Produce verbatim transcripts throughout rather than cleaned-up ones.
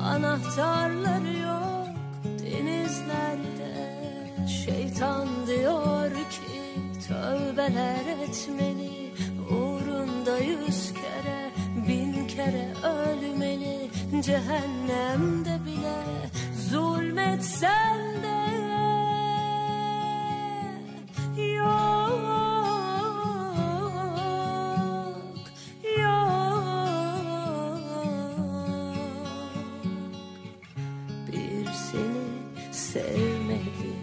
Anahtarları yok denizlerde. Şeytan diyor ki tövbeler etmeli, uğrunda yüz kere bin kere ölmeli. Cehennemde bile zulmetsen de yok, yok. Bir seni sevmedi.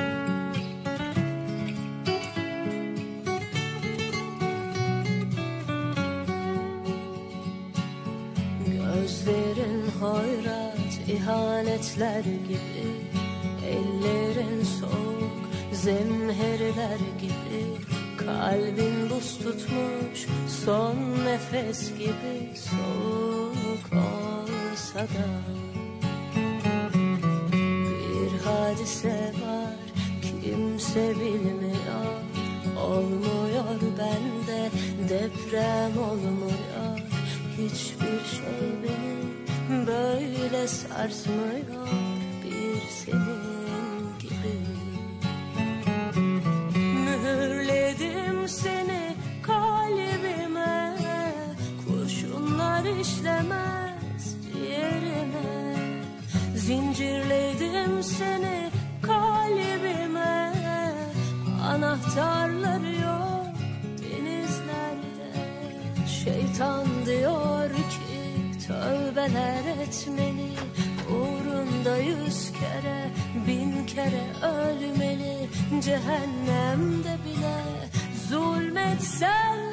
Gözlerin hoyrat ihanetler gibi, ellerin soğuk zemherler gibi, kalbin buz tutmuş son nefes gibi. Soğuk olsa da bir hadise var, kimse bilmiyor. Olmuyor bende, deprem olmuyor. Hiçbir şey beni böyle sarsmıyor, bir senin gibi. Mühürledim seni kalbime, kurşunlar işlemez ciğerime. Zincirledim seni kalbime, anahtarları yok denizlerde. Şeytan diyor ki tövbeler etmeli, uğrunda yüz kere bin kere ölmeli. Cehennemde bile zulmetsen